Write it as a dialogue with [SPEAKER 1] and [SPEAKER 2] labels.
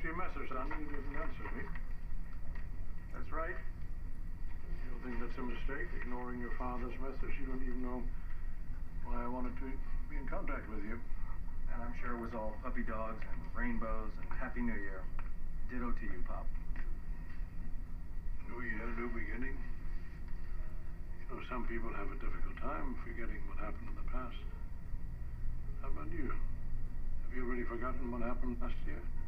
[SPEAKER 1] your message, son. You didn't answer me.
[SPEAKER 2] That's right.
[SPEAKER 1] You don't think that's a mistake, ignoring your father's message? You don't even know why I wanted to be in contact with you.
[SPEAKER 2] And I'm sure it was all puppy dogs and rainbows and Happy New Year. Ditto to you, Pop.
[SPEAKER 1] New year, new beginning. You know, some people have a difficult time forgetting what happened in the past. How about you? Have you already forgotten what happened last year?